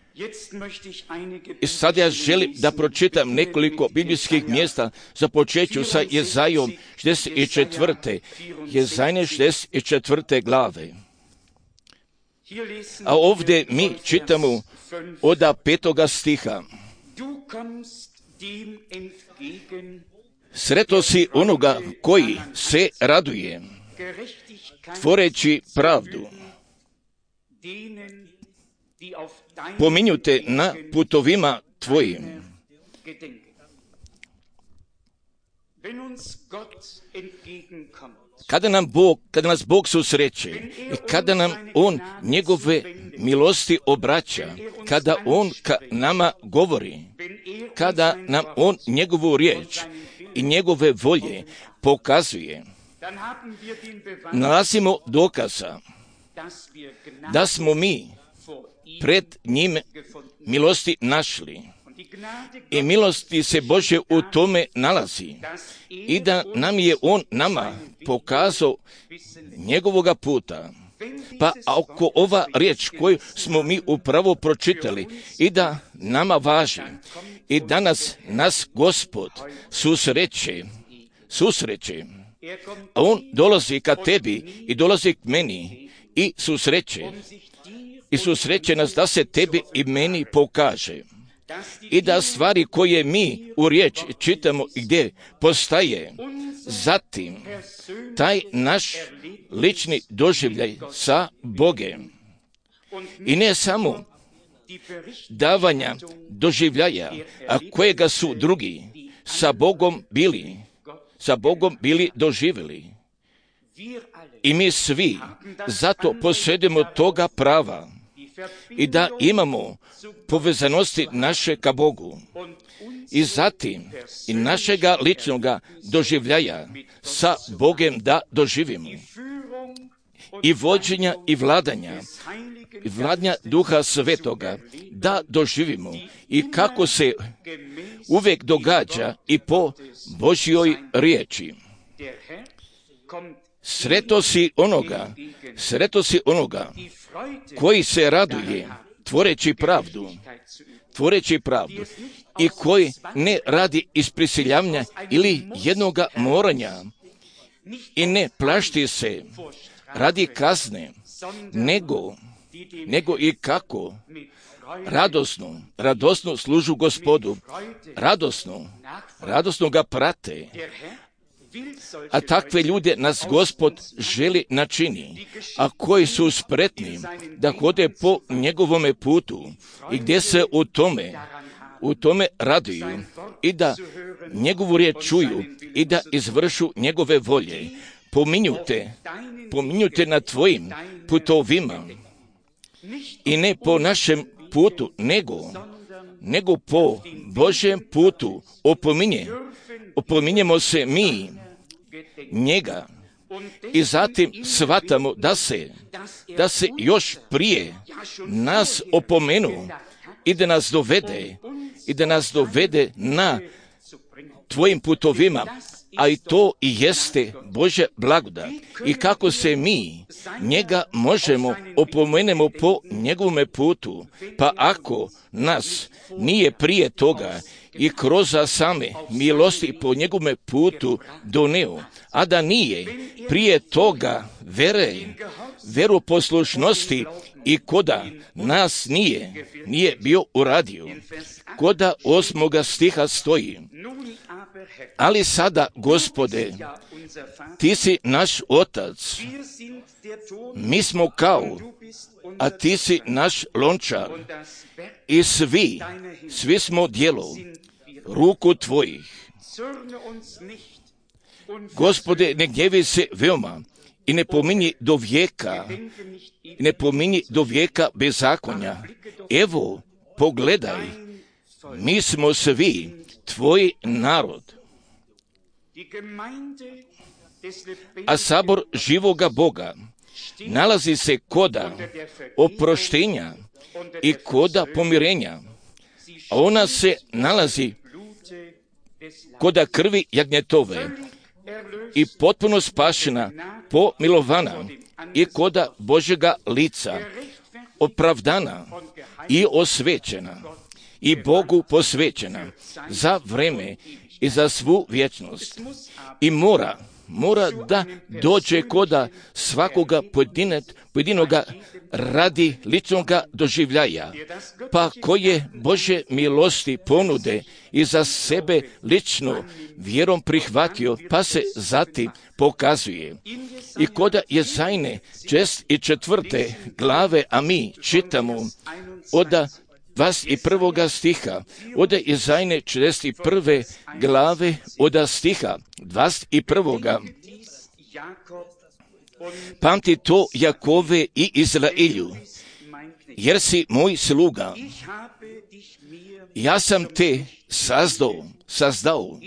I sad ja želim da pročitam nekoliko biblijskih mjesta. Započeću sa Jezajom 64. Jezajne 64. glave. A ovdje mi čitamo od 5. stiha. Sretno si onoga koji se raduje, tvoreći pravdu. Pominju te na putovima tvojim. Kada nas Bog susreće i kada nam On njegove milosti obraća, kada On ka nama govori, kada nam On njegovu riječ i njegove volje pokazuje, nalazimo dokaza da smo mi pred njim milosti našli. I milosti se Božje u tome nalazi. I da nam je On nama pokazao njegovoga puta. Pa ako ova riječ koju smo mi upravo pročitali i da nama važi i danas nas Gospod susreće, a On dolazi ka tebi i dolazi k meni i susreće nas da se tebi i meni pokaže. I da stvari koje mi u riječ čitamo i gdje postaje, zatim taj naš lični doživljaj sa Bogem. I ne samo davanja doživljaja, a kojega su drugi sa Bogom bili doživjeli. I mi svi zato posjedujemo toga prava i da imamo povezanosti naše ka Bogu. I zatim i našega ličnoga doživljaja sa Bogem da doživimo. I vođenja i vladanja Duha Svetoga da doživimo. I kako se uvijek događa i po Božjoj riječi. Sretno si onoga koji se raduje tvoreći pravdu i koji ne radi iz prisiljavanja ili jednoga moranja i ne plašti se radi kazne, nego i kako radosno služu Gospodu, radosno ga prate. A takve ljude nas Gospod želi načini, a koji su spretni da hode po njegovome putu i gdje se u tome raduju i da njegovu riječ čuju i da izvršu njegove volje. Pominju te na tvojim putovima i ne po našem putu, nego po Božjem putu opominjemo se mi njega i zatim shvatamo da se još prije nas opomenu i da nas dovede na tvojim putovima, a i to i jeste Božja blagodat. I kako se mi njega možemo opomenemo po njegovome putu, pa ako nas nije prije toga i kroz same milosti po njegovome putu doneo, a da nije prije toga veru poslušnosti i koda nas nije bio uradio. Koda 8. stiha stoji: ali sada, Gospode, ti si naš otac, mi smo kao, a ti si naš lončar i svi smo djelo ruku tvojih. Gospode, ne gnjevi se veoma i ne pominji do vijeka bezakonja. Evo, pogledaj, mi smo svi tvoj narod. A sabor živoga Boga nalazi se koda oproštenja i koda pomirenja, a ona se nalazi koda krvi jagnjetove i potpuno spašena, pomilovana i koda Božjega lica, opravdana i osvećena i Bogu posvećena za vreme i za svu vječnost. I mora da dođe koda svakoga pojedinoga radi ličnoga doživljaja, pa koje Božje milosti ponude i za sebe lično vjerom prihvatio, pa se zatim pokazuje. I koda Jezajne 4. glave, a mi čitamo od 21. stiha, od Jezajne 41. glave, od stiha 21. Pamti to, Jakove i Izraelju, jer si moj sluga. Ja sam te sazdao.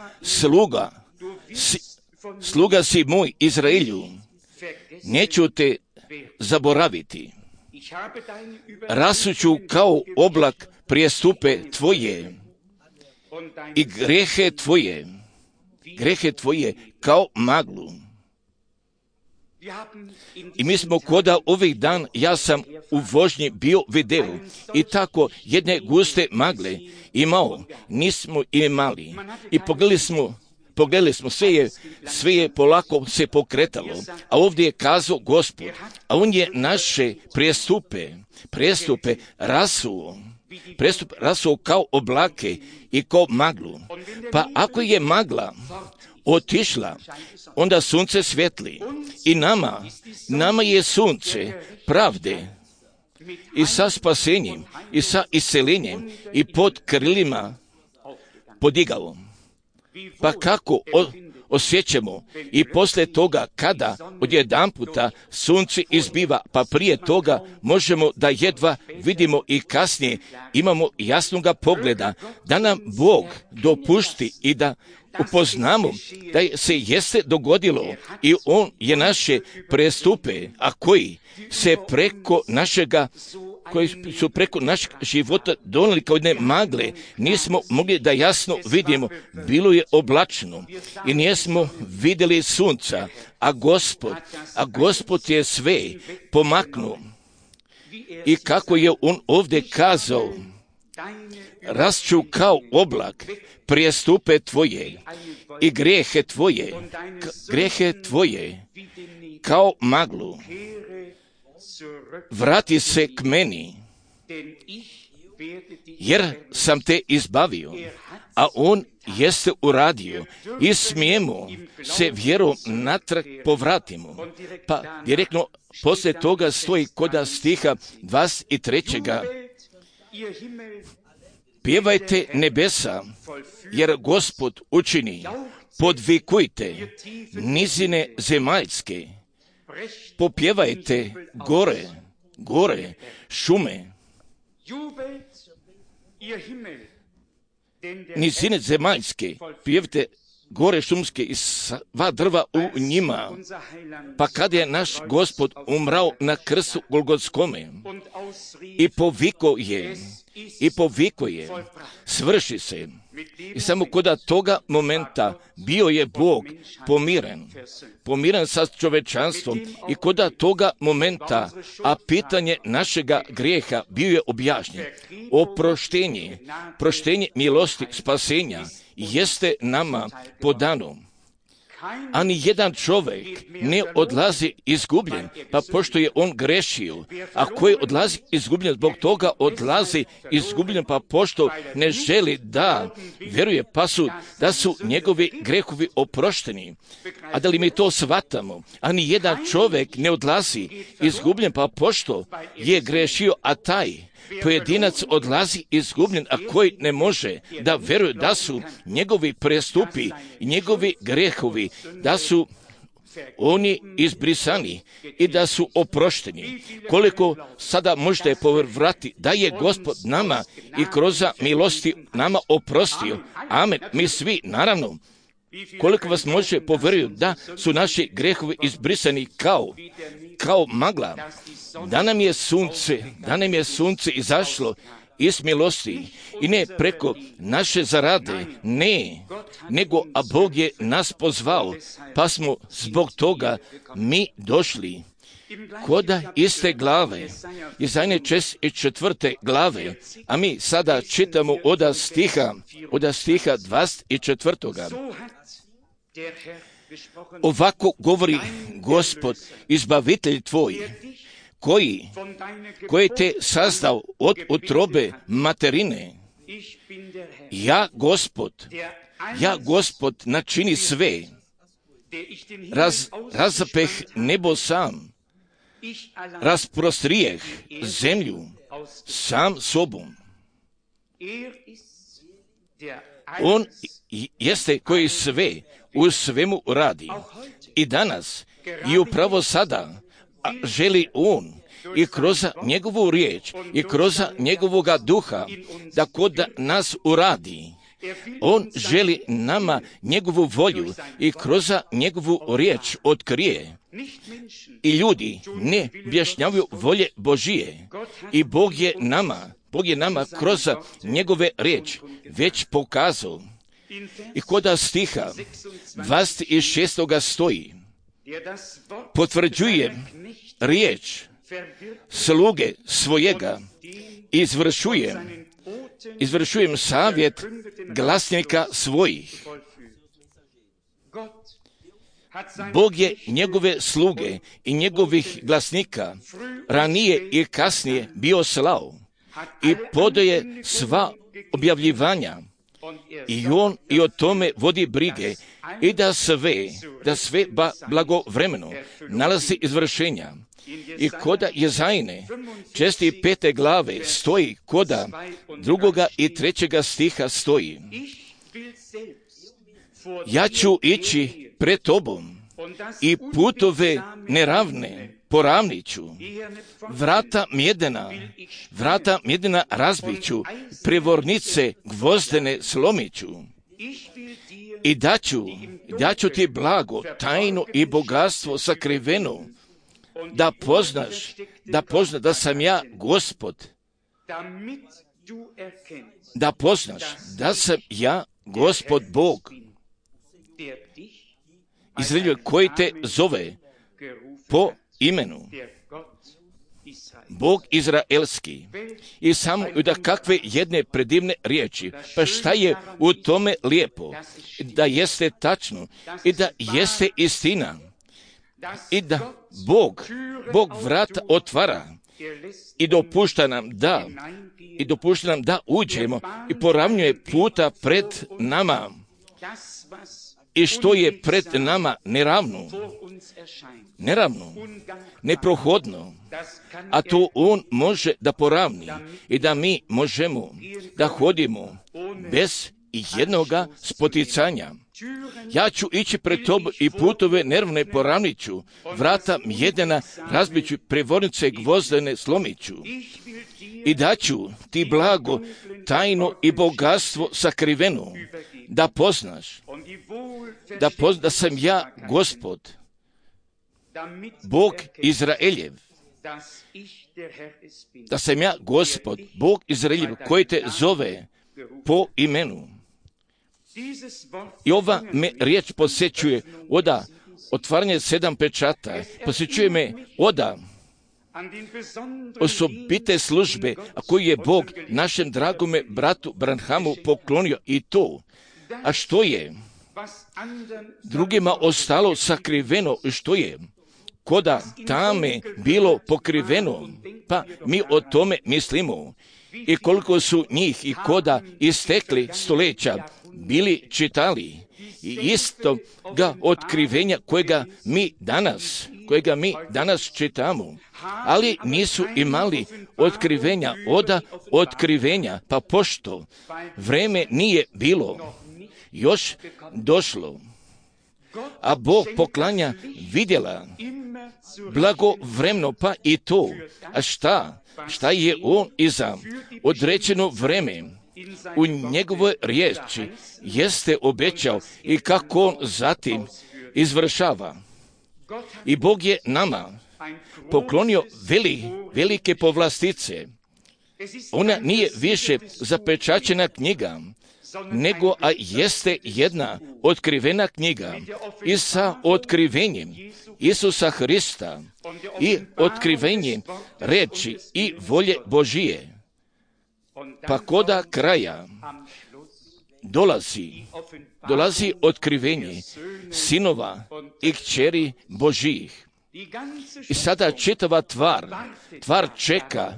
Sluga si moj, Izraelju. Neću te zaboraviti. Rasuću kao oblak prijestupe tvoje i grehe tvoje kao maglu. I mi smo koda ovih dan, ja sam u vožnji bio video i tako jedne guste magle imao, nismo imali. I pogledali smo, sve je polako se pokretalo, a ovdje je kazao Gospod, a on je naše prijestupe rasuo kao oblake i kao maglu. Pa ako je magla otišla, onda sunce svijetli i nama je sunce pravde i sa spasenjem i sa isceljenjem i pod krilima podigao. Pa kako osjećamo i poslije toga kada odjedanputa sunce izbiva, pa prije toga možemo da jedva vidimo i kasnije imamo jasnoga pogleda da nam Bog dopušti i da upoznamo da se jeste dogodilo i On je naše prestupe, a koji su preko našeg života donijeli kao jedne magle, nismo mogli da jasno vidimo, bilo je oblačno i nismo vidjeli sunca, a Gospod je sve pomaknuo. I kako je On ovdje kazao, rasću kao oblak prijestupe tvoje i grehe tvoje kao maglu. Vrati se k meni, jer sam te izbavio, a On jeste uradio i smijemo se vjerom natrag povratimo. Pa direktno poslije toga stoji koda stiha 23. Pjevajte nebesa, jer Gospod učini, podvikujte nizine zemaljske, popjevajte gore, šume, nizine zemaljske, pjevajte gore šumske i sva drva u njima. Pa kad je naš Gospod umrao na krstu Golgotskome i poviko je, svrši se. I samo koda toga momenta bio je Bog pomiren sa čovečanstvom i koda toga momenta, a pitanje našega grijeha bio je objašnjen. Proštenje milosti spasenja jeste nama podano. A ni jedan čovjek ne odlazi izgubljen, pa pošto je on grešio, a koji odlazi izgubljen, zbog toga odlazi izgubljen, pa pošto ne želi da vjeruje, pa da su njegovi grehovi oprošteni. A da li mi to shvatamo? A ni jedan čovjek ne odlazi izgubljen, pa pošto je grešio, a taj pojedinac odlazi izgubljen, a koji ne može da vjeruje da su njegovi prestupi i njegovi grehovi, da su oni izbrisani i da su oprošteni. Koliko sada možete povrati da je Gospod nama i kroz milosti nama oprostio. Amen. Mi svi, naravno, koliko vas može povjeruju da su naši grehovi izbrisani kao magla, da nam je sunce izašlo iz milosti i ne preko naše zarade, ne, nego a Bog je nas pozvao, pa smo zbog toga mi došli. koda iste glave, Izaja 4. glave, a mi sada čitamo od stiha 24. Ovako govori Gospod, izbavitelj tvoj, koji te sazdao od utrobe materine. Ja, Gospod, načini sve, razapeh nebo sam, rasprostrijeh zemlju sam sobom. On jeste koji sve u svemu radi. I danas, i upravo sada, želi on i kroz njegovu riječ i kroz njegovoga duha da kod nas uradi. On želi nama njegovu volju i kroz njegovu riječ otkrije. I ljudi ne objašnjavaju volje Božije. I Bog je nama kroz njegove riječ već pokazao. I kod stiha 26. stoji, potvrđuje riječ sluge svojega, izvršujem savjet glasnika svojih. Bog je njegove sluge i njegovih glasnika ranije i kasnije bio slao i podaje sva objavljivanja. I on i o tome vodi brige i da sve blagovremeno nalazi izvršenja. I koda Jezajine 5. glave stoji, koda 2. i 3. stiha stoji, ja ću ići pred tobom i putove neravne poravnit ću, vrata mjedena razbit ću, prevornice gvozdene slomit ću. I daću ti blago, tajnu i bogatstvo sakriveno, da poznaš da sam ja Gospod, da poznaš da sam ja Gospod Bog, Izraeljev, koji te zove po imenu, Bog izraelski. I samo da kakve jedne predivne riječi, pa šta je u tome lijepo, da jeste tačno i da jeste istina i da Bog vrata otvara i dopušta nam da uđemo i poravnjuje puta pred nama. I što je pred nama neravno, neprohodno, a to on može da poravni i da mi možemo da hodimo bez jednoga spoticanja. Ja ću ići pred tobom i putove nervne poravnit ću, vrata mjedena razbit ću, prevornice gvozdene slomit ću. I daću ti blago, tajno i bogatstvo sakriveno, da poznaš da sam ja Gospod, Bog Izraeljev, da sam ja Gospod, Bog Izraeljev, koji te zove po imenu. I ova me riječ posjećuje oda otvaranje 7 pečata, posjećuje me oda osobite službe, a koju je Bog našem dragome bratu Branhamu poklonio, i to, a što je drugima ostalo sakriveno, što je koda tame bilo pokriveno, pa mi o tome mislimo. I koliko su njih i koda istekli stoljeća bili čitali i isto ga otkrivenja kojega mi danas čitamo, ali nisu imali otkrivenja, pa pošto vreme nije bilo još došlo, a Bog poklanja vidjela blagovremno, pa i to, a šta je on iza određeno vreme u njegovoj riječi jeste obećao i kako on zatim izvršava. I Bog je nama poklonio velike povlastice. Ona nije više zapečaćena knjiga, nego jeste jedna otkrivena knjiga i sa otkrivenjem Isusa Hrista i otkrivenjem reči i volje Božije. Pa koda kraja dolazi otkrivenje sinova i kćeri Božijih. I sada čitava tvar čeka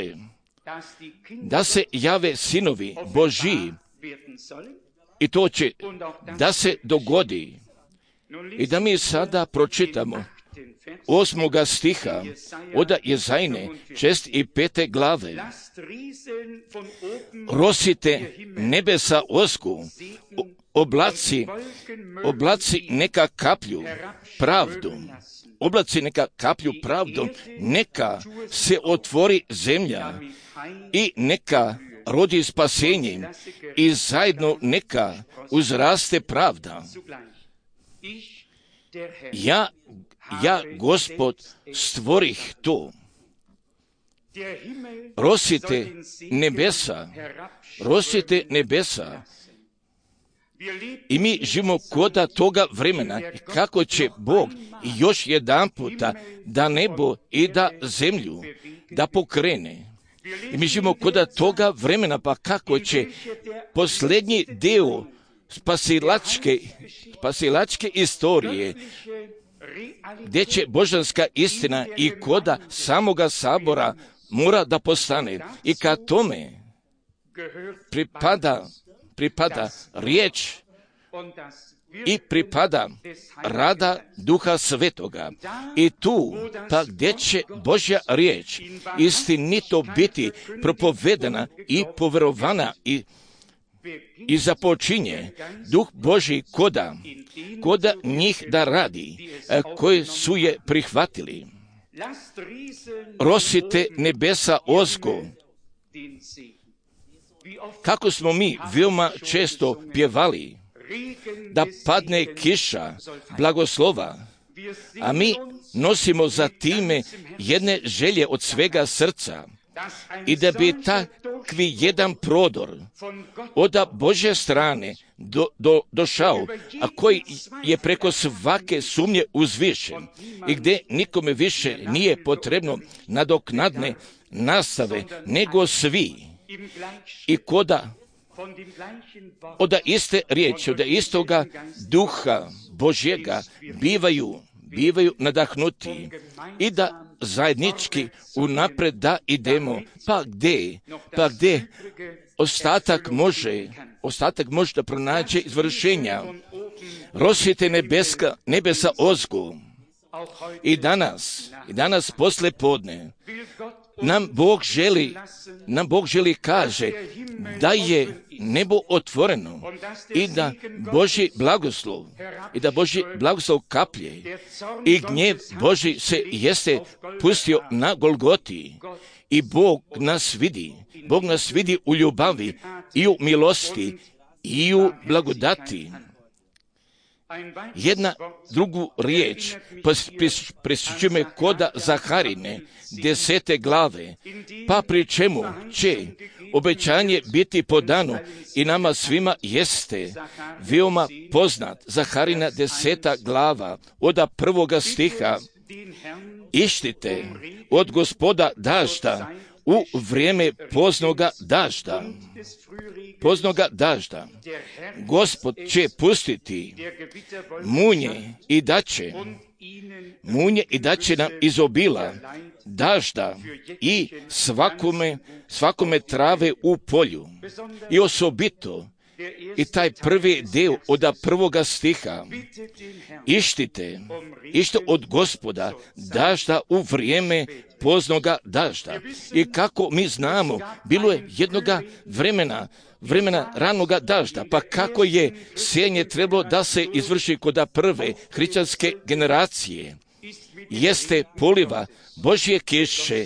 da se jave sinovi Božiji i to će da se dogodi. I da mi sada pročitamo 8. stiha od Jezajne 6. i 5. glave. Rosite nebesa osku, oblaci neka kaplju pravdu. Oblaci neka kaplju pravdu, neka se otvori zemlja i neka rodi spasenjem i zajedno neka uzraste pravda. Ja Gospod stvorih to. Rosite nebesa. I mi živimo koda toga vremena kako će Bog još jedan puta da nebo i da zemlju da pokrene. I mi živimo koda toga vremena pa kako će posljednji dio spasilačke istorije gdje će božanska istina i koda samoga sabora mora da postane. I kad tome pripada riječ i pripada rada Duha Svetoga. I tu, pa gdje će Božja riječ istinito biti propovedana i poverovana i započinje Duh Božji koda njih da radi, koji su je prihvatili. Rosite nebesa osko. Kako smo mi veoma često pjevali da padne kiša blagoslova, a mi nosimo za time jedne želje od svega srca i da bi takvi jedan prodor od Božje strane došao, a koji je preko svake sumnje uzvišen i gdje nikome više nije potrebno nadoknadne nastave, nego svi i koda od iste riječi, od istoga Duha Božjega bivaju nadahnuti i da zajednički unapred da idemo, pa gdje ostatak može da pronađe izvršenja. Rosite nebesa ozgu. I danas posle podne nam Bog želi kaže da je nebo otvoreno i da Božji blagoslov kaplje i gnjev Božji se jeste pustio na Golgoti i Bog nas vidi u ljubavi i u milosti i u blagodati. Jedna drugu riječ prisjeća me koda Zaharine 10. glave, pa pri čemu će obećanje biti podano i nama svima jeste veoma poznat. Zaharina 10. glava od 1. stiha. Ištite od Gospoda dažda u vrijeme poznoga dažda. Gospod će pustiti munje i daće nam izobila dažda i svakome trave u polju. I osobito i taj prvi dio od 1. stiha. Ištite od Gospoda dažda u vrijeme poznoga dažda. I kako mi znamo, bilo je jednoga vremena ranoga dažda, pa kako je sjenje trebalo da se izvrši kod prve hrišćanske generacije, jeste poliva Božje kiše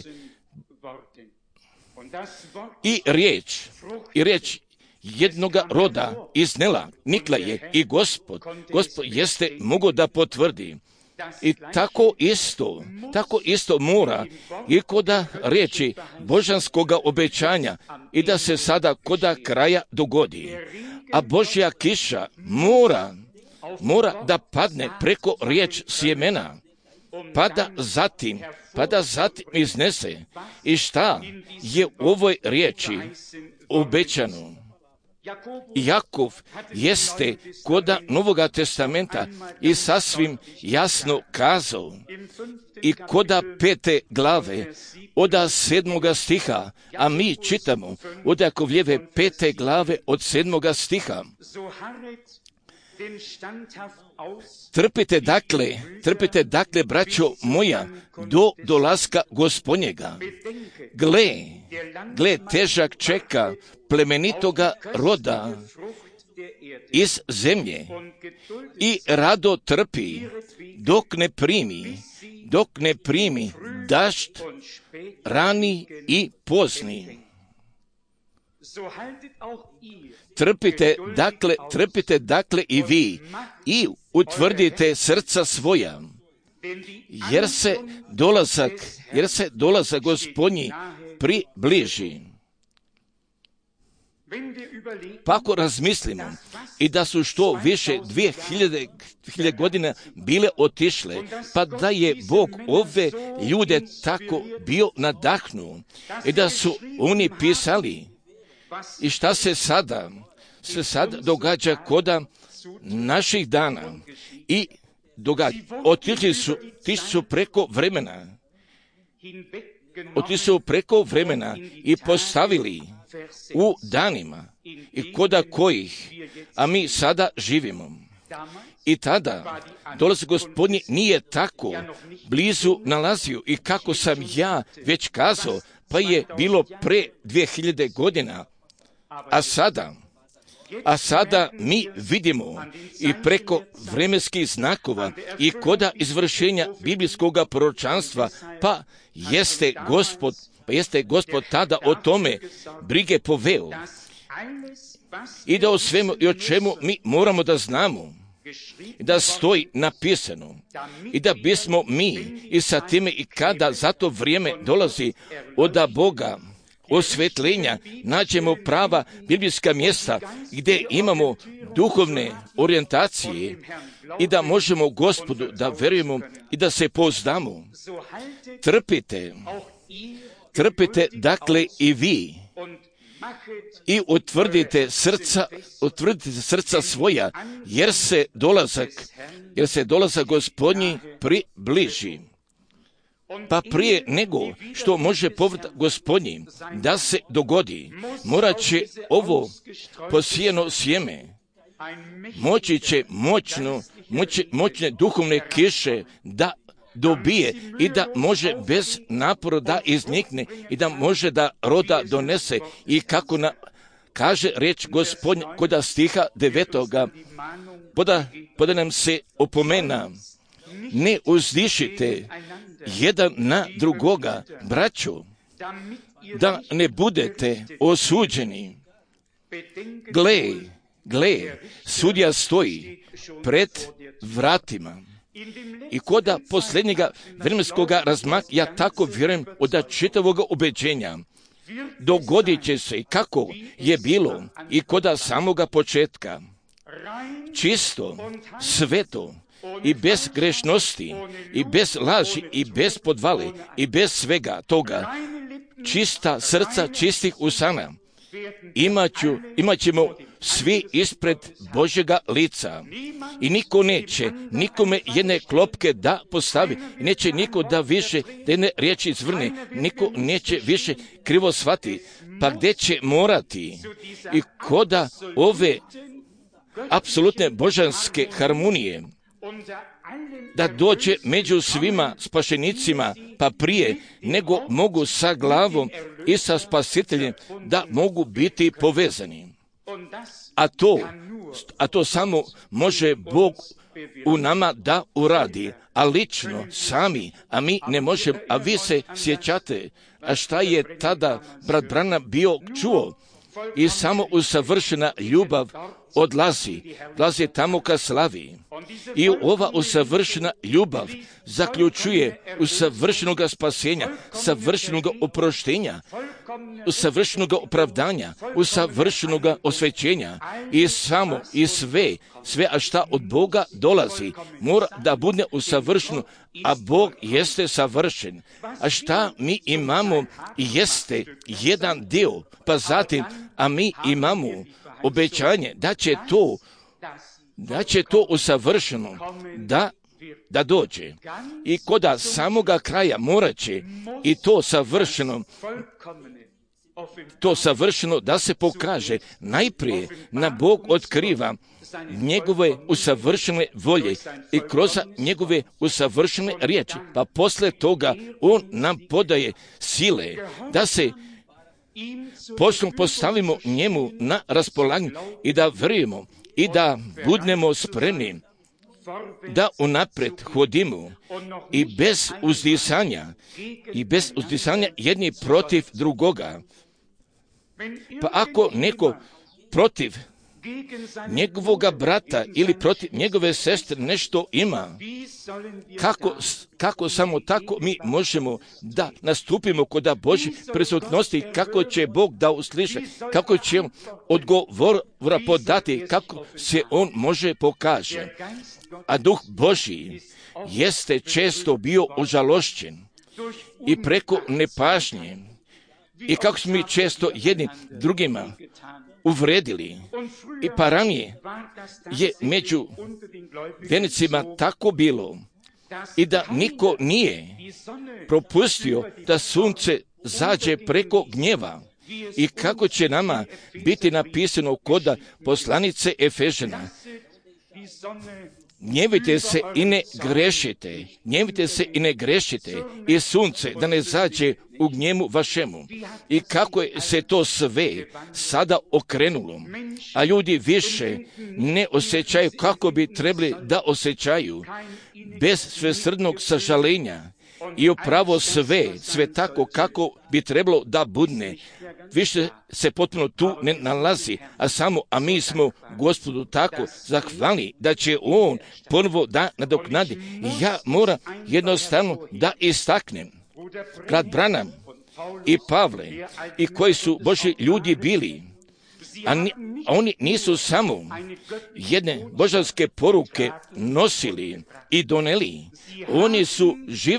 i riječ jednoga roda iznela, nikla je i Gospod jeste mogao da potvrdi. I tako isto mora i koda riječi božanskoga obećanja i da se sada koda kraja dogodi. a Božja kiša mora da padne preko riječ sjemena, pa da zatim iznese. I šta je u ovoj riječi obećano? Jakov jeste koda Novoga testamenta i sasvim jasno kazao i koda 5. glave od 7. stiha, a mi čitamo od Jakovljeve 5. glave od 7. stiha. Trpite dakle, braćo moja, do dolaska Gospodnjega. Gle, težak čeka plemenitoga roda iz zemlje i rado trpi dok ne primi dašt rani i pozni. Trpite dakle i vi i utvrdite srca svoja, jer se dolazak Gospodnji približi. Pa ako razmislimo i da su što više 2000 godina bile otišle, pa da je Bog ove ljude tako bio nadahnuo i da su oni pisali, i šta se sada događa koda naših dana i otišli su preko vremena i postavili u danima i koda kojih, a mi sada živimo. I tada dolazak Gospodnji nije tako blizu nalazio i kako sam ja već kazao, pa je bilo pre 2000 godina, a sada mi vidimo i preko vremenskih znakova i koda izvršenja biblijskog proročanstva, pa jeste Gospod tada o tome brige poveo i da o svemu i o čemu mi moramo da znamo, da stoji napisano i da bismo mi i sa time i kada za to vrijeme dolazi od Boga osvetljenja nađemo prava biblijska mjesta gdje imamo duhovne orijentacije i da možemo Gospodu da verujemo i da se pouzdamo. Trpite dakle i vi i utvrdite srca svoja, jer se dolazak Gospodnji približi. Pa prije nego što može povrat Gospodnji da se dogodi, morat će ovo posijeno sjeme moći će moćne duhovne kiše da dobije i da može bez napora da iznikne i da može da roda donese. I kako kaže riječ Gospodnja koda stiha 9. Poda nam se opomena: ne uzdišite jedan na drugoga, braćo, da ne budete osuđeni. Gle, sudija stoji pred vratima. I koda posljednjega vremenskoga razmaka, ja tako vjerujem od čitavog ubeđenja, dogodit će se kako je bilo i koda samoga početka. Čisto, sveto i bez grešnosti i bez laži i bez podvale i bez svega toga, čista srca, čistih usana, imat ćemo svi ispred Božjega lica. I niko neće nikome jedne klopke da postavi, neće niko da više jedne riječi izvrne, niko neće više krivo shvati, pa gdje će morati i koda ove apsolutne božanske harmonije da dođe među svima spašenicima, pa prije nego mogu sa glavom i sa spasiteljem da mogu biti povezani. A to samo može Bog u nama da uradi, a lično sami, a mi ne možemo. A vi se sjećate, a šta je tada brat Branham bio čuo? I samo usavršena ljubav odlazi tamo ka slavi. I ova usavršena ljubav zaključuje usavršenog spasenja, savršenog oproštenja, usavršenog opravdanja, usavršenog osvećenja i samo i sve, a šta od Boga dolazi, mora da bude usavršeno, a Bog jeste savršen. A šta mi imamo jeste jedan dio, pa zatim, a mi imamo obećanje da će to usavršeno da dođe. I koda samoga kraja morat će i to savršeno da se pokaže. Najprije na Bog otkriva njegove usavršene volje i kroz njegove usavršene riječi, pa posle toga on nam podaje sile da se postavimo njemu na raspolaganju i da vjerujemo i da budemo spremni da unaprijed hodimo i bez uzdisanja jedni protiv drugoga. Pa ako neko protiv njegovoga brata ili protiv njegove sestre nešto ima, kako samo tako mi možemo da nastupimo kod Božje prisutnosti, kako će Bog da usliši, kako će odgovora podati, kako se on može pokaže. A Duh Božji jeste često bio užalošćen i preko nepažnje i kako smo mi često jedni drugima uvredili. I pa ranije je među vjernicima tako bilo i da niko nije propustio da sunce zađe preko gnjeva. I kako će nama biti napisano kod poslanice Efežana: gnjevite se i ne grešite, i sunce da ne zađe u gnjevu vašemu. I kako je se to sve sada okrenulo, a ljudi više ne osjećaju kako bi trebali da osjećaju, bez svesrdnog sažalenja i upravo sve tako kako bi trebalo da budne. Više se potpuno tu ne nalazi, a mi smo Gospodu tako zahvalni da će on ponovo da nadoknadi. Ja moram jednostavno da istaknem, brat Branham i Pavle, i koji su Božji ljudi bili, oni nisu samo jedne božanske poruke nosili i doneli, oni su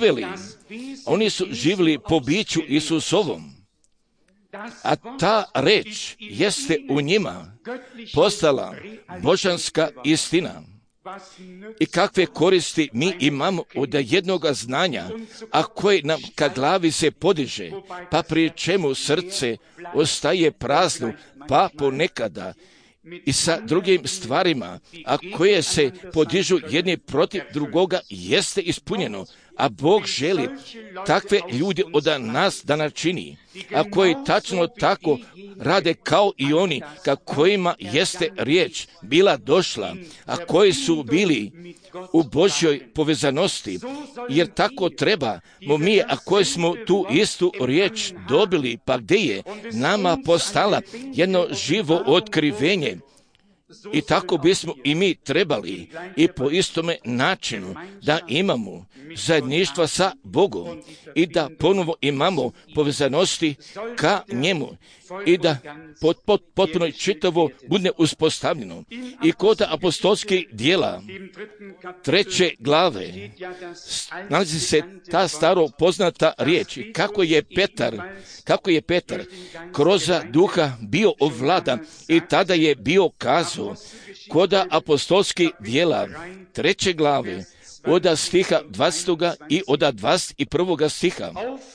živjeli po biću Isusovom. A ta reč jeste u njima postala božanska istina. I kakve koristi mi imamo od jednoga znanja, a koje nam ka glavi se podiže, pa pri čemu srce ostaje prazno, pa ponekada i sa drugim stvarima, a koje se podižu jedni protiv drugoga, jeste ispunjeno. A Bog želi takve ljude od nas da načini, a koji tačno tako rade kao i oni ka kojima jeste riječ bila došla, a koji su bili u Božjoj povezanosti, jer tako trebamo mi, a koji smo tu istu riječ dobili, pa gdje je nama postala jedno živo otkrivenje. I tako bismo i mi trebali i po istome načinu da imamo zajedništva sa Bogom i da ponovo imamo povezanosti ka njemu i da potpuno čitavo bude uspostavljeno. I kod apostolskih dijela 3. glave nalazi se ta staro poznata riječ, kako je Petar kroz duha bio ovladan i tada je bio kazao kod apostolskih dijela 3. glave od stiha 20. i od 21. stiha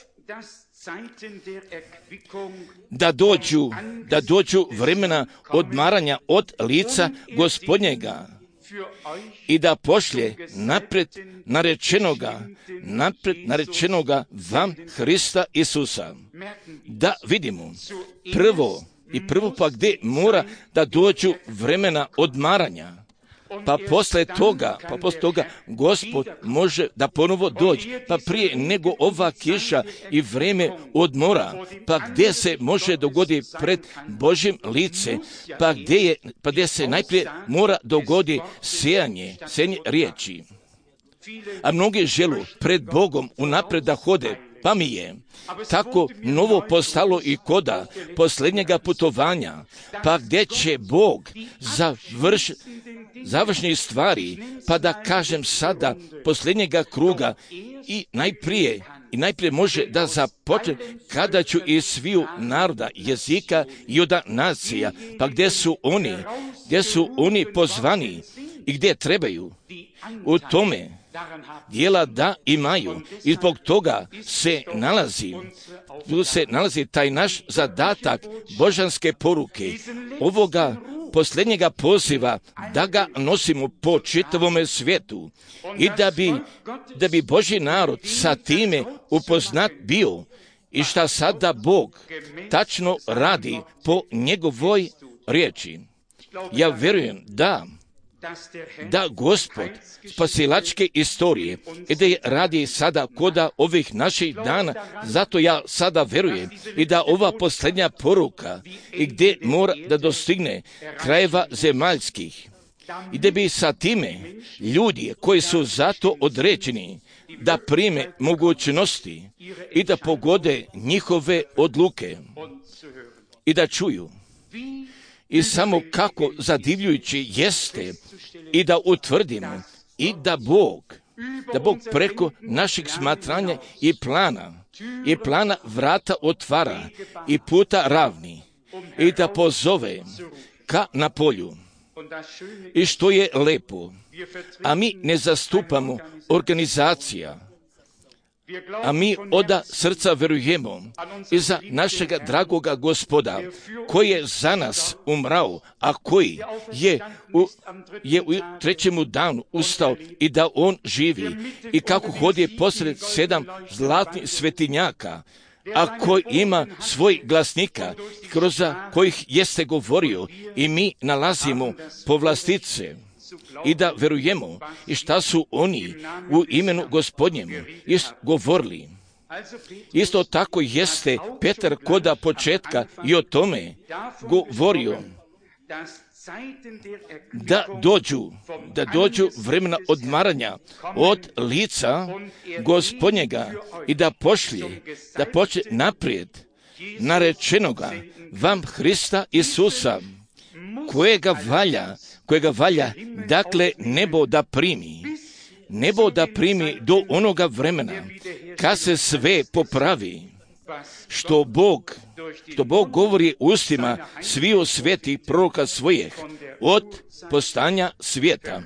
da dođu vremena odmaranja od lica Gospodnjega i da pošlje napred narečenoga vam Hrista Isusa. Da vidimo prvo pa gdje mora da dođu vremena odmaranja pa poslije toga Gospod može da ponovo dođe, pa prije nego ova kiša i vreme odmora, pa gdje se može dogoditi pred Božjim lice, pa gdje se najprije mora dogoditi sijanje riječi. A mnogi želu pred Bogom unaprijed da hode, pa mi je tako novo postalo i koda posljednjega putovanja, pa gdje će Bog završnih stvari, pa da kažem sada posljednjega kruga i najprije može da započne kada ću iz sviju naroda, jezika i od nacija, pa gdje su oni pozvani i gdje trebaju u tome dijela da imaju, i zbog toga se nalazi taj naš zadatak božanske poruke, ovoga posljednjega poziva, da ga nosimo po čitavome svijetu i da bi Božji narod sa time upoznat bio i šta sada Bog tačno radi po njegovoj riječi. Ja vjerujem da Gospod spasilačke istorije i da je radi sada koda ovih naših dana, zato ja sada vjerujem i da ova posljednja poruka i gdje mora da dostigne krajeva zemaljskih i da bi sa time ljudi koji su zato određeni da prime mogućnosti i da pogode njihove odluke i da čuju. I samo kako zadivljujući jeste i da utvrdimo i da Bog preko naših smatranja i plana vrata otvara i puta ravni i da pozove ka na polju. I što je lepo, a mi ne zastupamo organizacija, a mi od srca vjerujemo i za našega dragoga Gospoda, koji je za nas umrao, a koji je u trećemu danu ustao i da on živi i kako hodi posred 7 zlatnih svetinjaka, a koji ima svoj glasnika, kroz kojih jeste govorio, i mi nalazimo povlastice i da vjerujemo i šta su oni u imenu Gospodnjemu govorili. Isto tako jeste Petar koda početka i o tome govorio da dođu vremena odmaranja od lica Gospodnjega i da počne naprijed narečenoga vam Hrista Isusa, kojega valja, dakle, nebo da primi do onoga vremena, kad se sve popravi, što Bog govori ustima sviju svetih proroka svojih od postanja svijeta.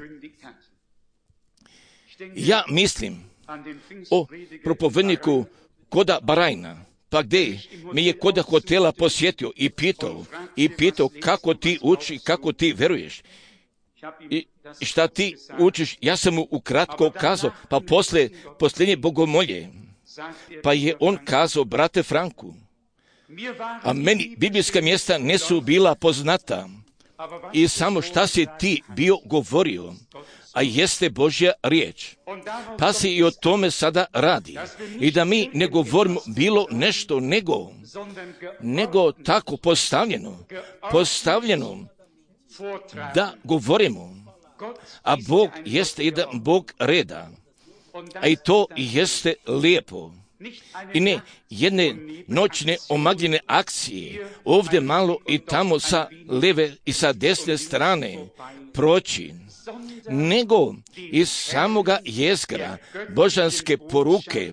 Ja mislim o propovedniku koda Barajna, pa gdje mi je koda hotela posjetio i pitao kako ti uči, kako ti veruješ i šta ti učiš. Ja sam mu ukratko kazao, pa posljednje bogomolje, pa je on kazao, brate Franku, a meni biblijska mjesta ne su bila poznata i samo šta si ti bio govorio, a jeste Božja riječ. Pa se i o tome sada radi. I da mi ne govorimo bilo nešto nego tako postavljeno da govorimo. A Bog jeste jedan Bog reda. A i to jeste lijepo. I ne jedne noćne omagljene akcije, ovdje malo i tamo sa leve i sa desne strane proći, nego iz samoga jezgra božanske poruke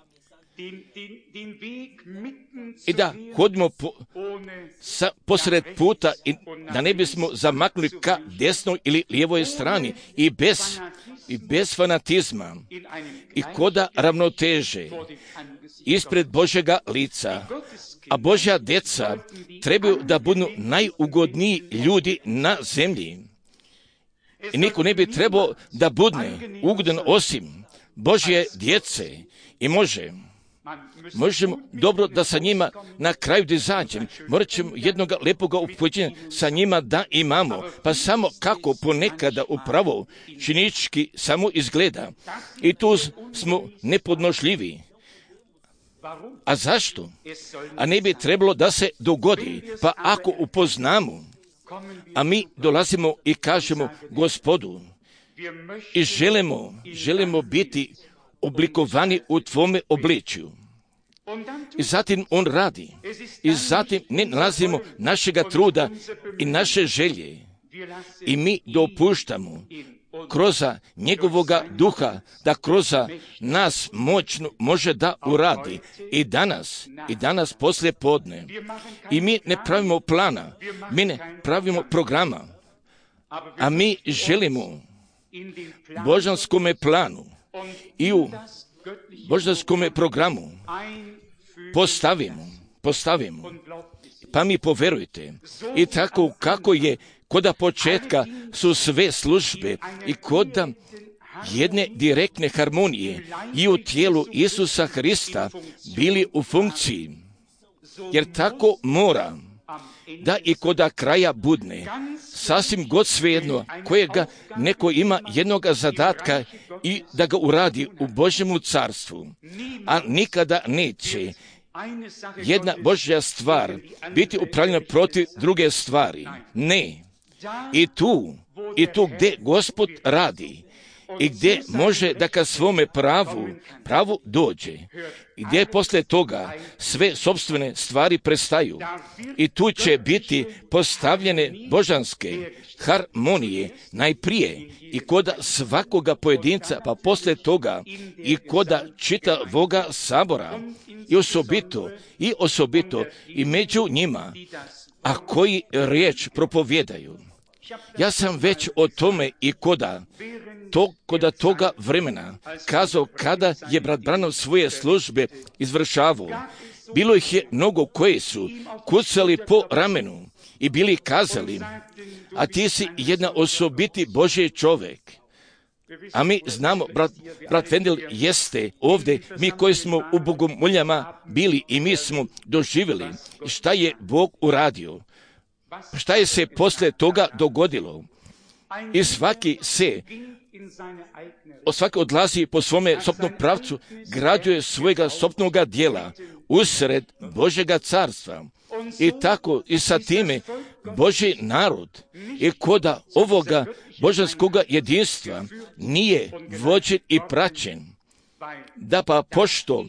i da hodimo posred puta i da ne bismo zamaknuli ka desnoj ili lijevoj strani i bez fanatizma i koda ravnoteže ispred Božjega lica. A Božja djeca trebaju da budu najugodniji ljudi na zemlji. I niko ne bi trebao da budne ugodan osim Božje djece i može. možemo dobro da sa njima na kraju da izađem. Morat ćemo jednoga lepoga upođenja sa njima da imamo. Pa samo kako ponekada upravo činički samo izgleda. I tu smo nepodnošljivi. A zašto? A ne bi trebalo da se dogodi. Pa ako upoznamo, a mi dolazimo i kažemo Gospodu i želimo biti oblikovani u tvome obličju. I zatim on radi. I zatim ne nalazimo našega truda i naše želje. I mi dopuštamo kroz njegovoga duha da kroz nas moćno može da uradi. I danas poslije podne. I mi ne pravimo plana, mi ne pravimo programa, a mi želimo božanskome planu i u božanskome programu postavimo. Pa mi poverujte. I tako kako je koda početka su sve službe i koda jedne direktne harmonije i u tijelu Isusa Hrista bili u funkciji. Jer tako mora da i koda kraja budne, sasvim god svejedno kojega neko ima jednoga zadatka i da ga uradi u Božjemu carstvu, a nikada neće jedna Božja stvar biti upravljena protiv druge stvari. Ne. I tu gdje Gospod radi i gdje može da ka svome pravu dođe i gdje posle toga sve sopstvene stvari prestaju i tu će biti postavljene božanske harmonije najprije i koda svakoga pojedinca, pa posle toga i koda čitavoga sabora i osobito i među njima, a koji riječ propovjedaju. Ja sam već o tome i koda toga vremena kazao kada je brat Branham svoje službe izvršavao. Bilo ih je mnogo koji su kucali po ramenu i bili kazali, a ti si jedna osobiti Božji čovjek. A mi znamo, brat Vendel jeste ovdje, mi koji smo u bogomoljama bili i mi smo doživjeli šta je Bog uradio. Šta je se posle toga dogodilo? I svaki odlazi po svome sopnom pravcu, građuje svojega sopnoga dijela usred Božjega carstva. I tako i sa time Božji narod i koda ovoga božanskoga jedinstva nije vođen i praćen. Da pa pošto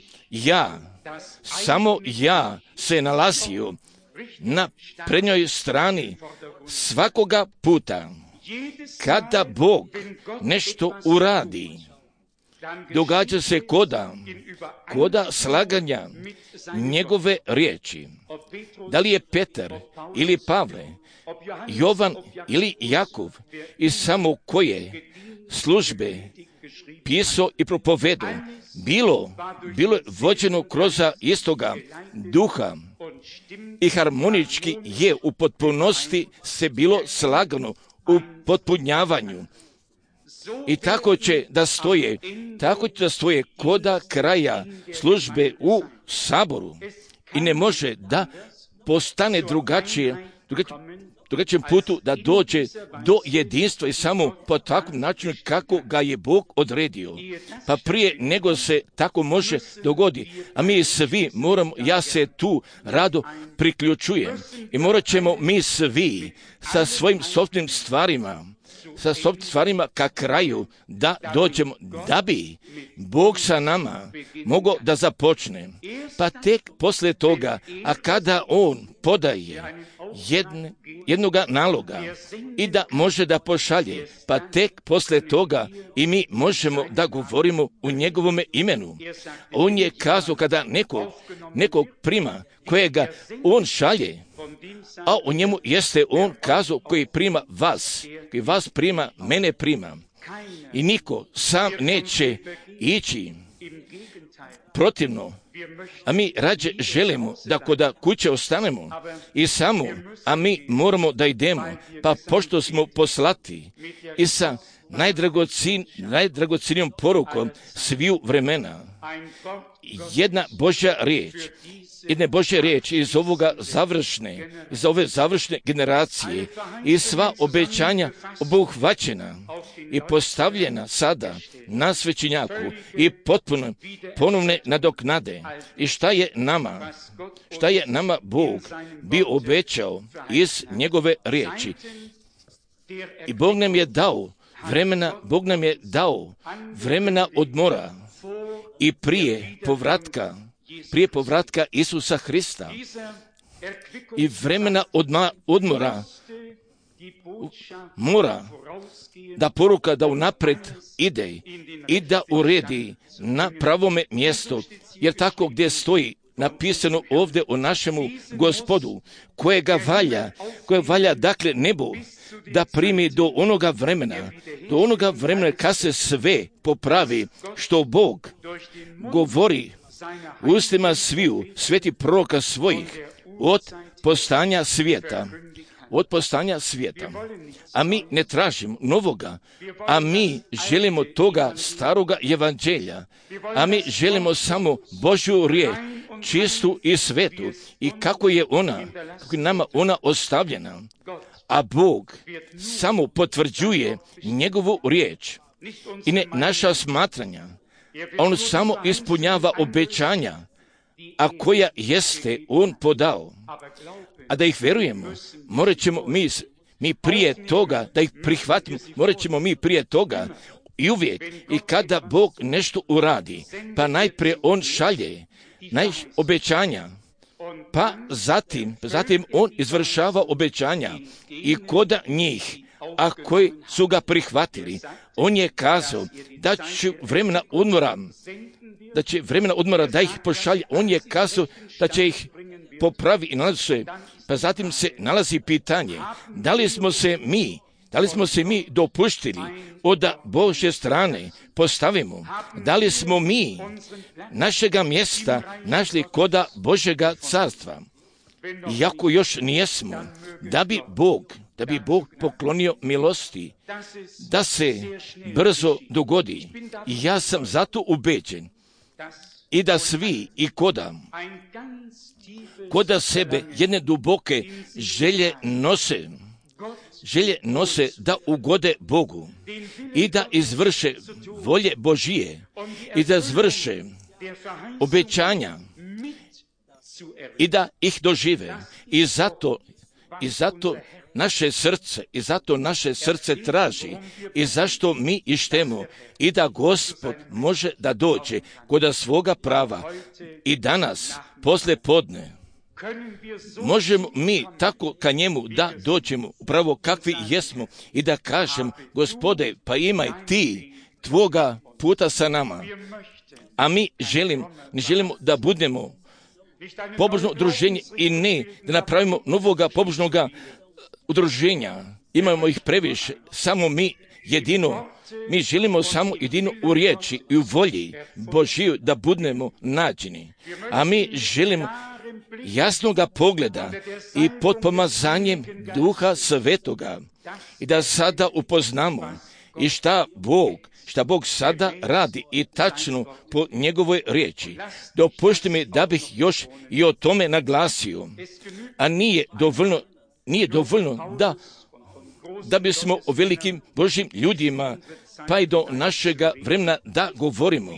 samo ja se nalazio na prednjoj strani svakoga puta, kada Bog nešto uradi, događa se koda slaganja njegove riječi. Da li je Petar ili Pavle, Jovan ili Jakov i samo koje službe pisao i propovedao, bilo je vođeno kroz istoga duha i harmonički je u potpunosti se bilo slagano u potpunjavanju. I tako će da stoje koda kraja službe u saboru i ne može da postane drugačijem putu da dođe do jedinstva i samo po takvom načinu kako ga je Bog odredio. Pa prije nego se tako može dogoditi, a mi svi moramo, ja se tu rado priključujem i morat ćemo mi svi sa svojim sopstvenim stvarima ka kraju da dođemo, da bi Bog sa nama mogao da započne. Pa tek posle toga, a kada On podaje jednoga naloga i da može da pošalje, pa tek posle toga i mi možemo da govorimo u njegovome imenu. On je kazao kada nekog prima kojega on šalje, a u njemu jeste on kazao koji prima vas, koji vas prima, mene prima. I niko sam neće ići protivno A mi rađe želimo da kod kuće ostanemo i samo, a mi moramo da idemo, pa pošto smo poslati i sa najdragocinijom porukom sviju vremena, jedna Božja riječ iz ove završne generacije i sva obećanja obuhvaćena i postavljena sada na svećenjaku i ponovne nadoknade. I šta je nama Bog bio obećao iz njegove riječi. I Bog nam je dao vremena odmora i prije povratka Isusa Hrista i vremena odmora mora da poruka da unapred ide i da uredi na pravome mjestu, jer tako gdje stoji napisano ovdje o našemu Gospodu, koje valja dakle nebo da primi do onoga vremena kad se sve popravi, što Bog govori ustima sviju sveti proroka svojih od postanja svijeta. A mi ne tražimo novoga, a mi želimo toga staroga evanđelja, a mi želimo samo Božju riječ, čistu i svetu, i kako je nama ona ostavljena. A Bog samo potvrđuje njegovu riječ i ne naša smatranja. On samo ispunjava obećanja, a koja jeste on podao. A da ih verujemo, morat ćemo mi prije toga, da ih prihvatimo, morat ćemo mi prije toga i uvijek, i kada Bog nešto uradi, pa najprije on šalje obećanja, pa zatim on izvršava obećanja i kod njih, a koji su ga prihvatili, on je kazao da će vremena odmora da ih pošalje, on je kazao da će ih popravi i nalazi se. Pa zatim se nalazi pitanje, da li smo se mi dopuštili od Božje strane postavimo, da li smo mi našega mjesta našli koda Božjega carstva. Iako još nijesmo, da bi Bog poklonio milosti, da se brzo dogodi. I ja sam zato ubeđen i da svi i koda sebe jedne duboke želje nose da ugode Bogu i da izvrše volje Božije i da izvrše obećanja i da ih dožive. I zato naše srce traži i zašto mi ištemo i da Gospod može da dođe kod svoga prava. I danas, posle podne, možemo mi tako ka njemu da dođemo upravo kakvi jesmo i da kažem, Gospode, pa imaj ti tvoga puta sa nama. A mi ne želimo da budemo pobožno udruženje i ne da napravimo novoga pobožnoga udruženja. Imamo ih previše, samo mi želimo samo jedino u riječi i u volji Božiju da budemo nađeni. A mi želimo jasnoga pogleda i pod pomazanjem Duha Svetoga i da sada upoznamo i šta Bog sada radi i tačno po njegovoj riječi. Dopušti mi da bih još i o tome naglasio, a nije dovoljno da bismo o velikim Božjim ljudima pa i do našega vremena da govorimo.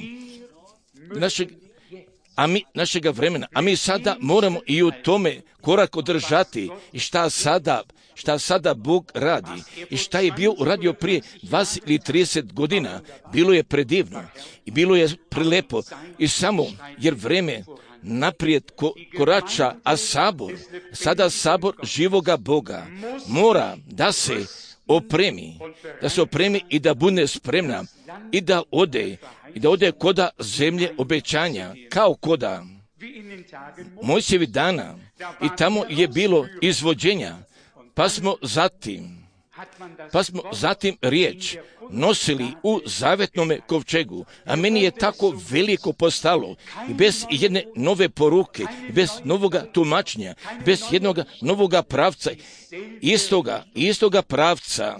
Našega vremena. A mi sada moramo i u tome korak održati i šta sada Bog radi i šta je bio uradio prije 20 ili 30 godina. Bilo je predivno i bilo je prelepo i samo jer vreme naprijed korača, a sada sabor živoga Boga mora da se opremi i da bude spremna i da ode koda zemlje obećanja, kao koda Mojsijevih dana, i tamo je bilo izvođenja, pa smo zatim Pa smo zatim riječ nosili u zavetnome kovčegu, a meni je tako veliko postalo, i bez jedne nove poruke, bez novoga tumačenja, bez jednog novoga pravca, istoga pravca,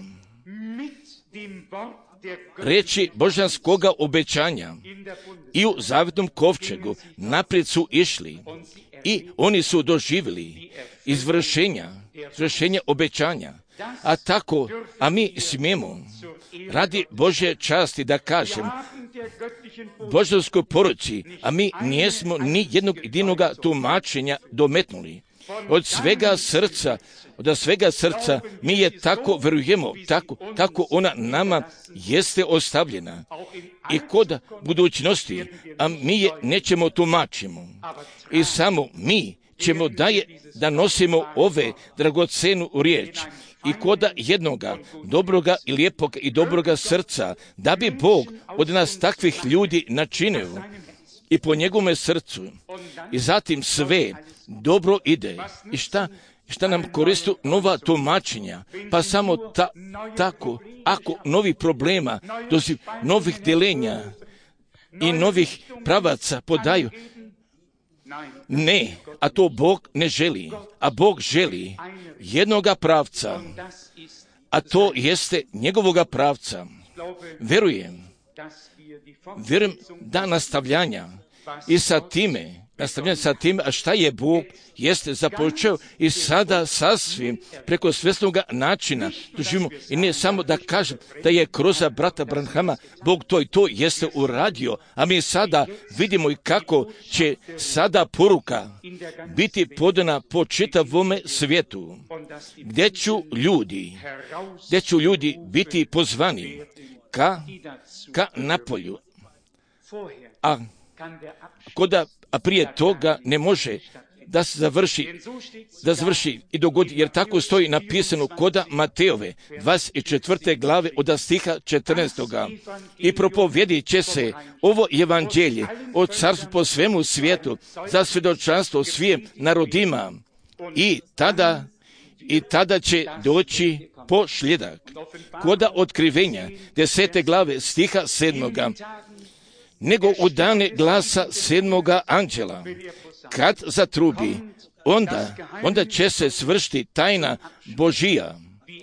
reći božanskoga obećanja i u zavetnom kovčegu naprijed su išli i oni su doživjeli izvršenja obećanja. A mi smijemo radi Božje časti da kažem božanskoj poruci, a mi nijesmo ni jednog jedinoga tumačenja dometnuli. Od svega srca mi je tako verujemo, kako ona nama jeste ostavljena. I kod budućnosti, a mi je nećemo tumačimo. I samo mi ćemo da nosimo ove dragocenu riječ. I koda jednoga dobroga i lijepoga i dobroga srca, da bi Bog od nas takvih ljudi načinio i po njegovome srcu. I zatim sve dobro ide. I šta nam koristu nova tumačenja? Pa samo tako, ako novih problema, novih delenja i novih pravaca podaju, ne, a to Bog ne želi. A Bog želi jednoga pravca, a to jeste njegovoga pravca. Vjerujem da nastavljanja i sa time, a šta je Bog jeste započeo i sada sasvim preko svjesnog načina doživimo. I ne samo da kažem da je kroz brata Branhama Bog to jeste uradio, a mi sada vidimo i kako će sada poruka biti podana po čitavome svijetu, gdje će ljudi biti pozvani ka napolju, a prije toga ne može da se završi i dogodi, jer tako stoji napisano koda Mateove 24. glave od stiha 14. I propovjedit će se ovo evanđelje od carstva po svemu svijetu za svjedočanstvo svim narodima i tada će doći pošljedak. Koda Otkrivenja 10. glave stiha 7. Nego u dane glasa 7. anđela, kad zatrubi, onda će se svršiti tajna Božija,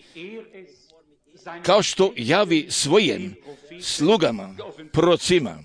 kao što javi svojim slugama, prorocima.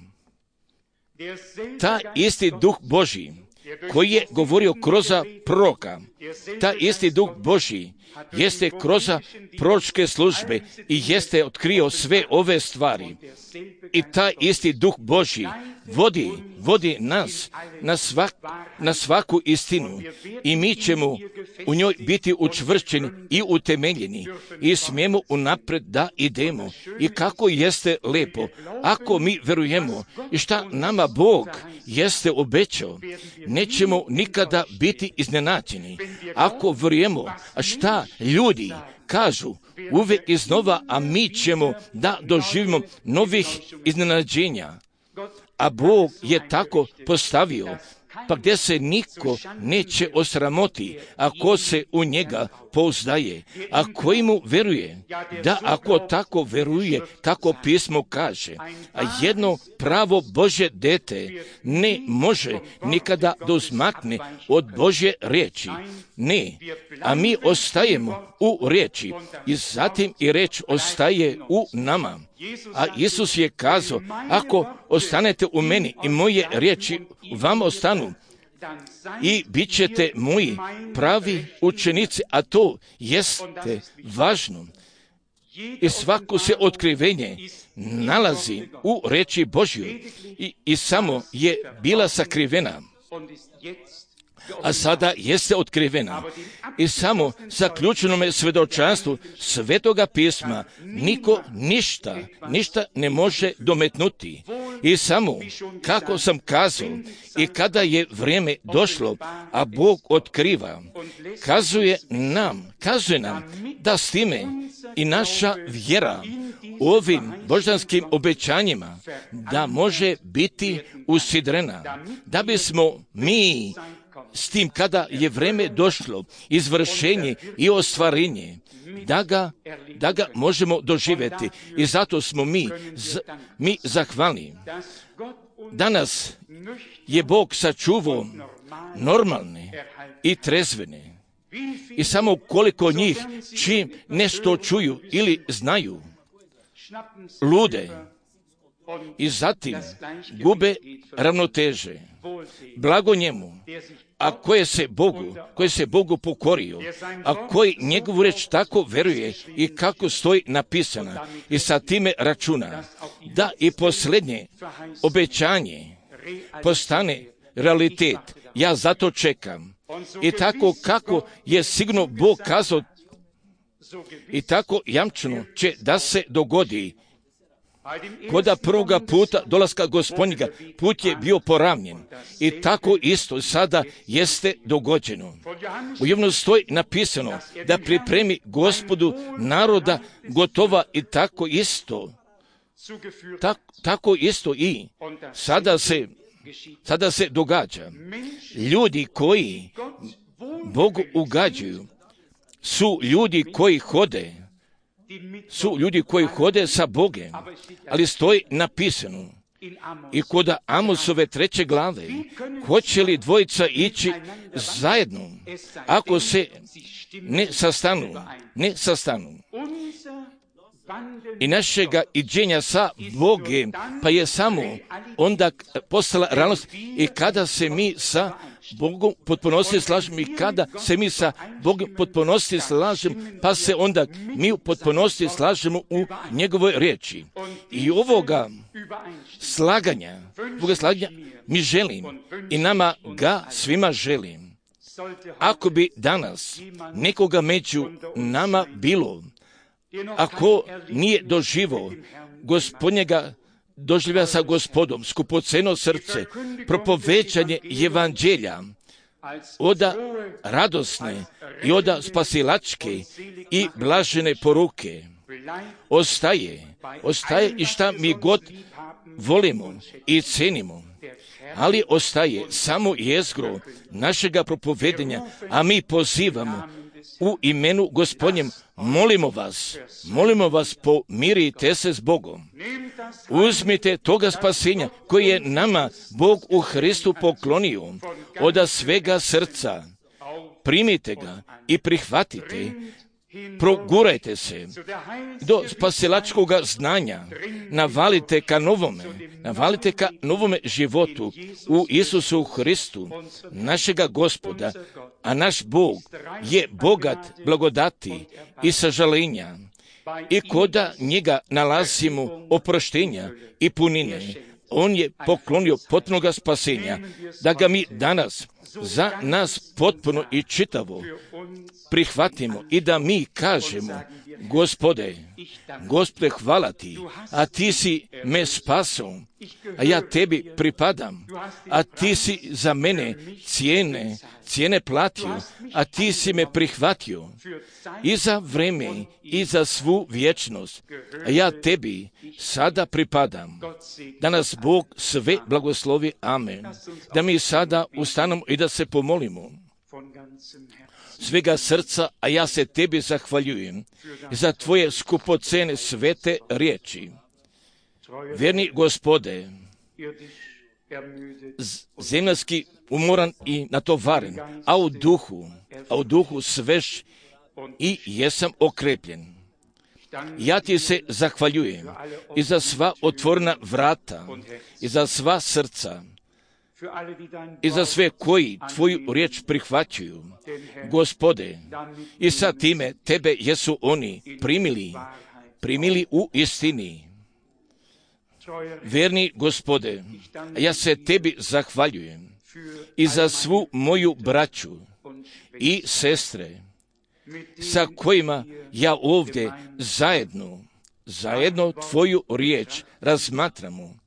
Ta isti duh Božji, koji je govorio kroz proroka, ta isti duh Božji jeste kroz proročke službe i jeste otkrio sve ove stvari. I taj isti duh Božji vodi nas na svaku istinu i mi ćemo u njoj biti učvršćeni i utemeljeni i smijemo unaprijed da idemo. I kako jeste lepo, ako mi verujemo i šta nama Bog jeste obećao, nećemo nikada biti iznenađeni. Ako verujemo, a šta ljudi kažu uvijek iznova, a mi ćemo da doživimo novih iznenađenja. A Bog je tako postavio, pa gdje se niko neće osramoti, ako se u njega pouzdaje, a koji mu veruje, da ako tako veruje, kako pismo kaže, a jedno pravo Božje dete ne može nikada dozmakne od Božje riječi. Ne, a mi ostajemo u riječi i zatim i riječ ostaje u nama. A Isus je kazao, ako ostanete u meni i moje riječi vam ostanu, i bit ćete moji pravi učenici, a to jeste važno. I svako se otkrivenje nalazi u riječi Božjoj i samo je bila sakrivena, a sada jeste otkrivena. I samo zaključenome svjedočanstvu Svetoga pisma niko ništa ne može dometnuti. I samo, kako sam kazao, i kada je vrijeme došlo, a Bog otkriva, kazuje nam da s time i naša vjera ovim božanskim obećanjima da može biti usidrena, da bismo mi s tim kada je vrijeme došlo, izvršenje i ostvarenje, da ga možemo doživjeti. I zato smo mi zahvalni. Danas je Bog sačuvao normalne i trezvene. I samo koliko njih čim nešto čuju ili znaju, lude i zatim gube ravnoteže. Blago njemu, a koje se Bogu pokorio, a koji njegovu reč tako veruje i kako stoji napisana i sa time računa, da i posljednje obećanje postane realitet. Ja zato čekam. I tako kako je sigurno Bog kazao, i tako jamčeno će da se dogodi. Koda prvoga puta dolaska Gospodnjega, put je bio poravnjen. I tako isto sada jeste dogođeno. U Jovanu stoji napisano da pripremi Gospodu naroda gotova, i tako isto i sada se događa. Ljudi koji Bogu ugađaju su ljudi koji hode sa Bogem, ali stoji napisano i kod Amosove 3. glave, hoće li dvojica ići zajedno ako se ne sastanu. I našega iđenja sa Bogem pa je samo onda postala realnost, i kada se mi sa Bogom potpunosti slažemo, i kada se mi sa Bogom potpunosti slažemo, pa se onda mi u potpunosti slažemo u njegovoj riječi. I ovoga slaganja mi želim, i nama ga svima želim. Ako bi danas nekoga među nama bilo, ako nije doživo Gospodnjega doživlja sa Gospodom, skupoceno srce, propovećanje evanđelja, oda radosne i oda spasilačke i blažene poruke, ostaje i šta mi god volimo i cenimo, ali ostaje samo jezgro našega propovedenja, a mi pozivamo u imenu Gospodnjem, molimo vas, pomirite se s Bogom. Uzmite toga spasenja koje je nama Bog u Hristu poklonio od svega srca. Primite ga i prihvatite. Progurajte se do spasilačkog znanja, navalite ka novome životu u Isusu Hristu, našega Gospoda, a naš Bog je bogat blagodati i sažalenja, i koda njega nalazimo oproštenja i punine. On je poklonio potpunoga spasenja, da ga mi danas za nas potpuno i čitavo prihvatimo i da mi kažemo: Gospode, hvala ti, a ti si me spasao, a ja tebi pripadam, a ti si za mene cijene platio, a ti si me prihvatio i za vreme i za svu vječnost, a ja tebi sada pripadam. Da nas Bog sve blagoslovi, amen. Da mi sada ustanemo i da se pomolimo svega srca, a ja se tebi zahvaljujem za tvoje skupocene svete riječi. Vjerni Gospode, zemljski umoran i natovaren, a u duhu svež i jesam okrepljen. Ja ti se zahvaljujem i za sva otvorena vrata, i za sva srca, i za sve koji tvoju riječ prihvaćaju. Gospode, i sa time tebe jesu oni primili u istini. Vjerni Gospode, ja se tebi zahvaljujem i za svu moju braću i sestre, sa kojima ja ovdje zajedno tvoju riječ razmatramo,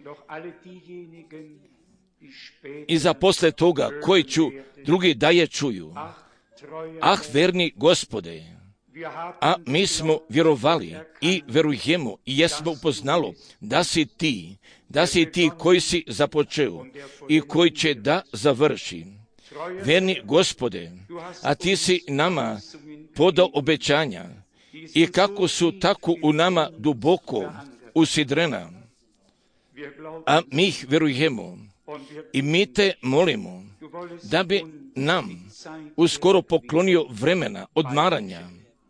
i za posle toga koji drugi dalje čuju. Verni Gospode, a mi smo vjerovali i verujemo i jesmo upoznalo da si ti koji si započeo i koji će da završi. Verni Gospode, a Ti si nama podao obećanja i kako su tako u nama duboko usidrena, a mi ih vjerujemo i mi Te molimo da bi nam uskoro poklonio vremena odmaranja,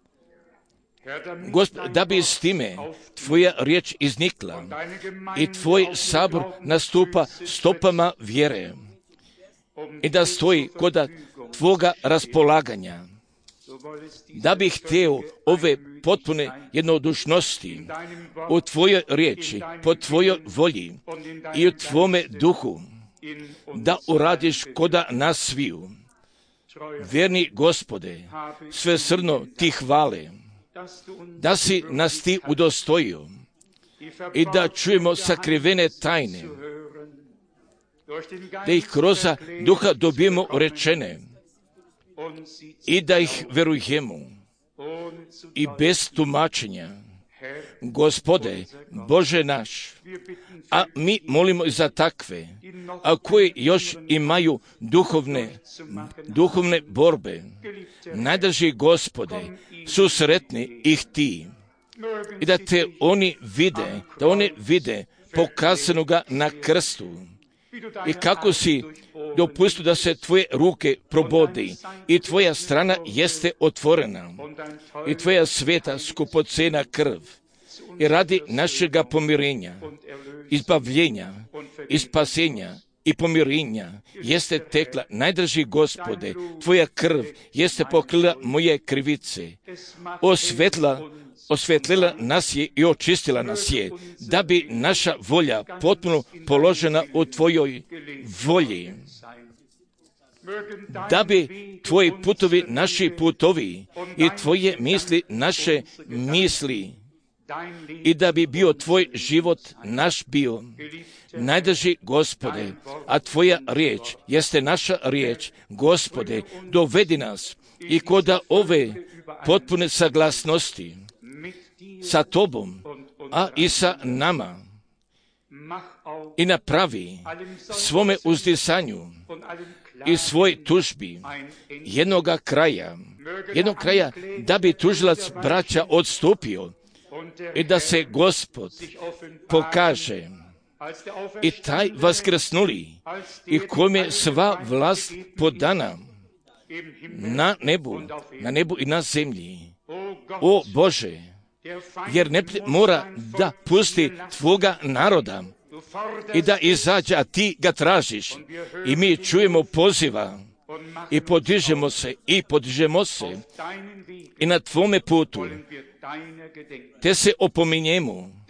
Gospod, da bi s time Tvoja riječ iznikla i Tvoj sabor nastupa stopama vjere i da stoji kod Tvoga raspolaganja, da bih htio ove potpune jednodušnosti u Tvojoj riječi, po Tvojoj volji i u Tvome duhu, da uradiš koda nas sviju. Vjerni Gospode, svesrdno Ti hvale, da si nas Ti udostojio i da čujemo sakrivene tajne, da ih kroz duha dobijemo rečene i da ih verujemo i bez tumačenja. Gospode, Bože naš, a mi molimo i za takve, a koji još imaju duhovne borbe. Najdraži Gospode, susretni ih Ti i da Te oni vide pokazanoga na krstu i kako si dopustio da se Tvoje ruke probodi i Tvoja strana jeste otvorena i Tvoja sveta skupocena krv i radi našega pomirenja, izbavljenja i spasenja i pomirenja jeste tekla. Najdraži Gospode, Tvoja krv jeste pokrila moje krivice, osvetlila nas je i očistila nas je, da bi naša volja potpuno položena u Tvojoj volji, da bi Tvoji putovi naši putovi i Tvoje misli naše misli i da bi bio Tvoj život naš bio. Najdraži Gospode, a Tvoja riječ jeste naša riječ. Gospode, dovedi nas i koda ove potpune saglasnosti sa Tobom, a i sa nama, i napravi svome uzdisanju i svoj tužbi jednog kraja, da bi tužilac braća odstupio i da se Gospod pokaže i taj vaskrsnuli i kome sva vlast podana na nebu i na zemlji. O Bože, jer neprijatelj mora da pusti Tvoga naroda i da izađe, a Ti ga tražiš. I mi čujemo poziva i podižemo se i na Tvome putu te se opominjemo.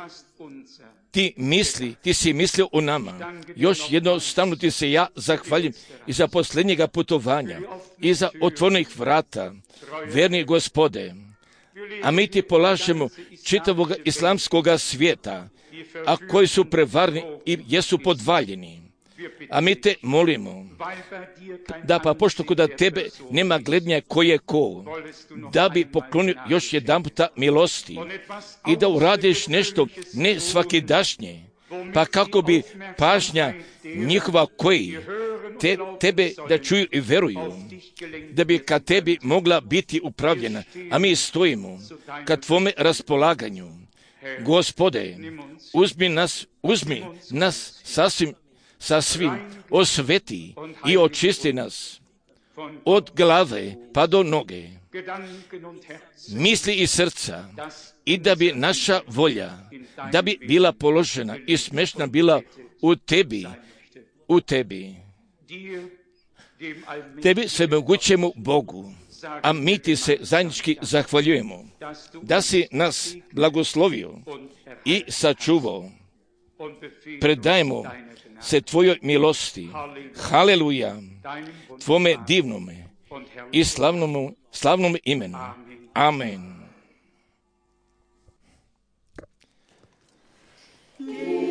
Ti si mislio o nama. Još jednostavno Ti se ja zahvaljujem i za posljednjega putovanja i za otvorenih vrata. Verni Gospode, a mi Ti polažemo čitavog islamskoga svijeta, a koji su prevarni i jesu podvaljeni. A mi Te molimo da pa pošto kod Tebe nema gledanja ko je ko, da bi poklonio još jedan puta milosti i da uradiš nešto ne svakidašnje, pa kako bi pažnja njihova koji Tebe da čuju i veruju, da bi ka Tebi mogla biti upravljena, a mi stojimo ka Tvome raspolaganju. Gospode, uzmi nas sasvim osveti i očisti nas od glave pa do noge, misli i srca, i da bi naša volja, da bi bila položena i smešna bila u Tebi, Tebi svemogućemu Bogu, a mi Ti se zajednički zahvaljujemo, da si nas blagoslovio i sačuvao. Predajemo se Tvojoj milosti. Haleluja, Tvome divnome i slavnome imenu. Amen.